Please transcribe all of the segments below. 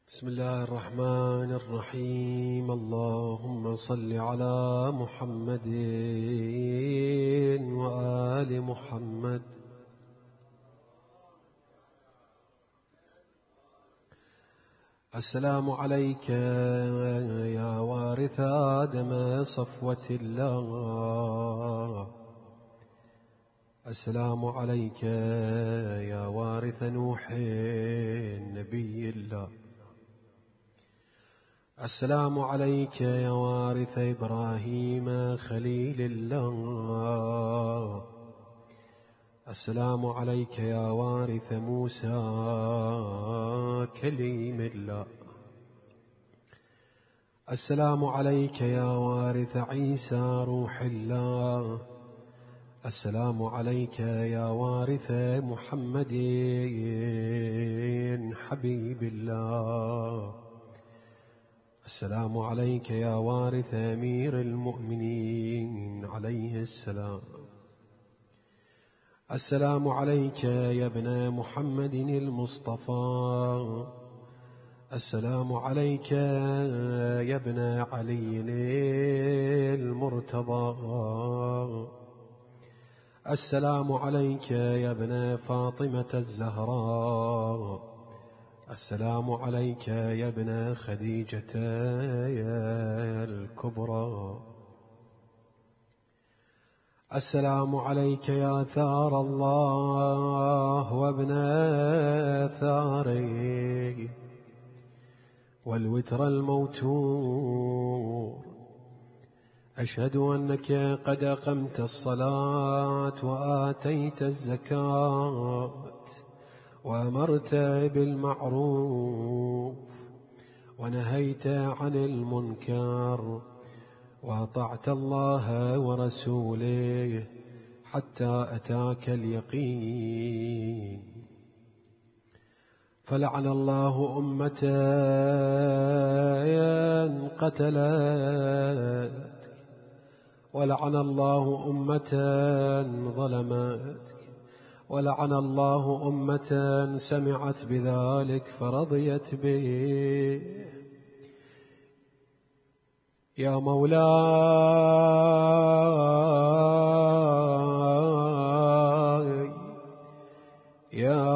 بسم الله الرحمن الرحيم. اللهم صل على محمد وآل محمد. السلام عليك يا وارث آدم صفوة الله. السلام عليك يا وارث نوح نبي الله. السلام عليك يا وارث إبراهيم خليل الله. السلام عليك يا وارث موسى كليم الله. السلام عليك يا وارث عيسى روح الله. السلام عليك يا وارث محمد حبيب الله. السلام عليك يا وارث أمير المؤمنين عليه السلام. السلام عليك يا ابن محمد المصطفى. السلام عليك يا ابن علي المرتضى. السلام عليك يا ابن فاطمة الزهراء. السلام عليك يا ابن خديجة الكبرى. السلام عليك يا ثار الله وابن ثاري والوتر الموتور. أشهد أنك قد أقمت الصلاة وآتيت الزكاة وأمرت بالمعروف ونهيت عن المنكر وأطعت الله ورسوله حتى أتاك اليقين. فلعن الله أمة قتلتك، ولعن الله أمة ظلمتك، ولعن الله أمة سمعت بذلك فرضيت به. يا مولاي يا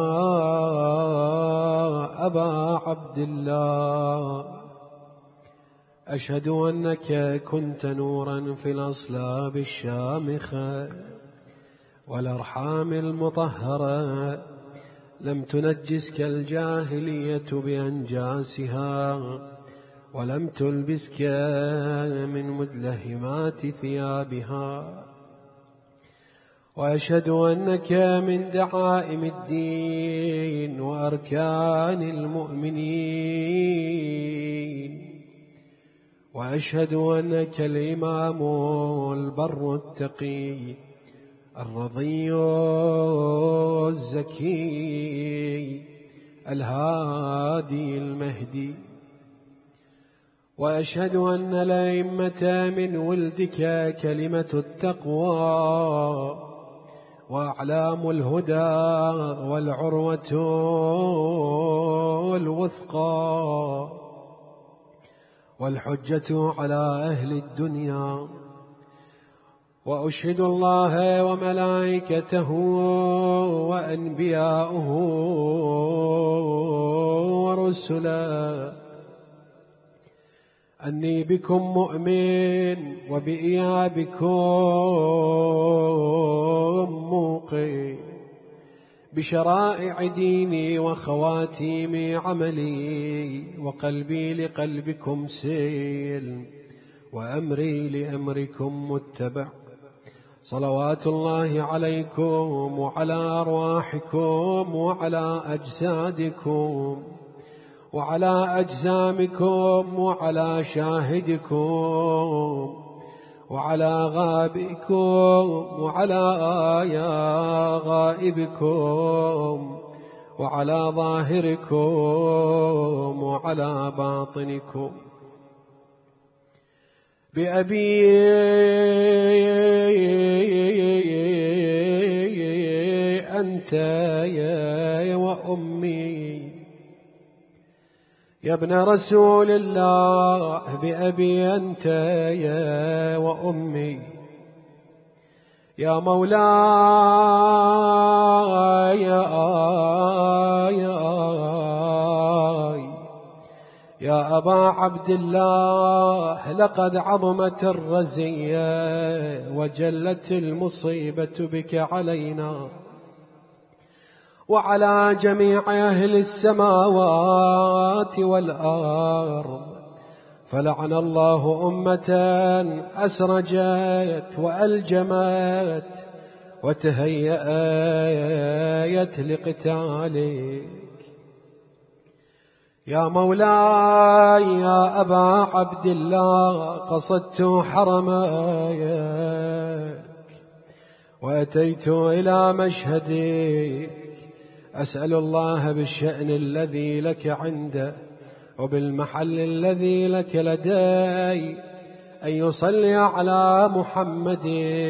أبا عبد الله، أشهد أنك كنت نورا في الأصلاب الشامخة والأرحام المطهرة، لم تنجسك الجاهلية بأنجاسها، ولم تلبسك من مدلهمات ثيابها. وأشهد أنك من دعائم الدين وأركان المؤمنين. وأشهد أنك الإمام البر التقي الرضي الزكي الهادي المهدي. وأشهد أن الأئمة من ولدك كلمة التقوى وأعلام الهدى والعروة الوثقى والحجة على أهل الدنيا. وأشهد الله وملائكته وأنبياءه ورسله أني بكم مؤمن وبإيابكم موقن، بشرائع ديني وخواتيم عملي، وقلبي لقلبكم سيل وأمري لأمركم متبع. صلوات الله عليكم وعلى أرواحكم وعلى أجسادكم وعلى أجسامكم وعلى شاهدكم وعلى غائبكم وعلى غائبكم وعلى ظاهركم وعلى باطنكم. بأبي أنت وأمي يا ابن رسول الله بأبي أنت يا وأمي، يا مولاي يا أبا عبد الله، لقد عظمت الرزية وجلت المصيبة بك علينا وعلى جميع أهل السماوات والأرض، فلعن الله أمة أسرجت وألجمت وتهيأت لقتالك. يا مولاي يا أبا عبد الله، قصدت حرمك وأتيت إلى مشهدك، أسأل الله بالشأن الذي لك عنده وبالمحل الذي لك لدي أن يصلي على محمد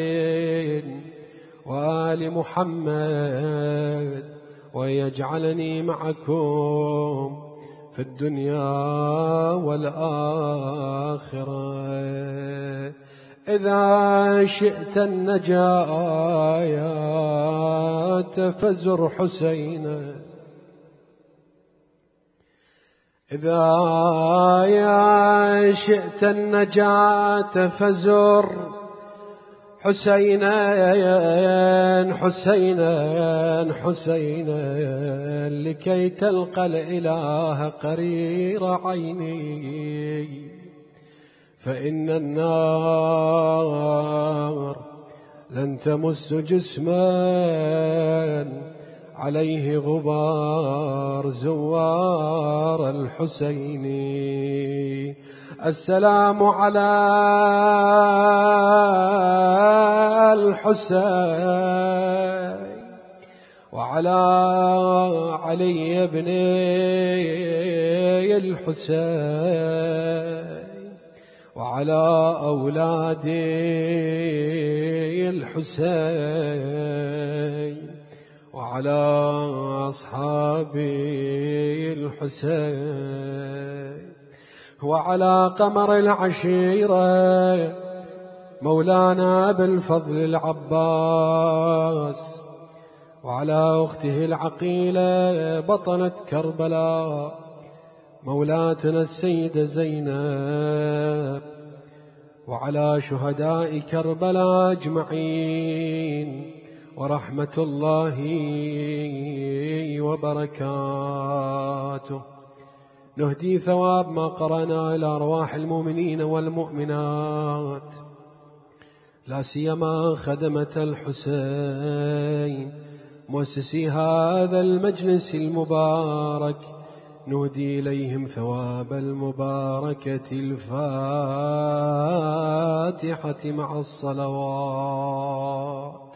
وآل محمد، ويجعلني معكم في الدنيا والآخرة. إذا شئت النجاة فزر حسينا، إذا شئت النجاة فزر حسينا حسينا حسينا، لكي تلقى الإله قرير عيني، فإن النار لن تمس جسما عليه غبار زوار الحسين. السلام على الحسين وعلى علي بن الحسين وعلى أولاد الحسين وعلى أصحاب الحسين وعلى قمر العشيرة مولانا أبي الفضل العباس، وعلى أخته العقيلة بطلة كربلاء مولاتنا السيدة زينب، وعلى شهداء كربلاء أجمعين، ورحمة الله وبركاته. نهدي ثواب ما قرأنا إلى أرواح المؤمنين والمؤمنات، لا سيما خدمة الحسين مؤسسي هذا المجلس المبارك، نهدي إليهم ثواب المباركة الفاتحة مع الصلوات.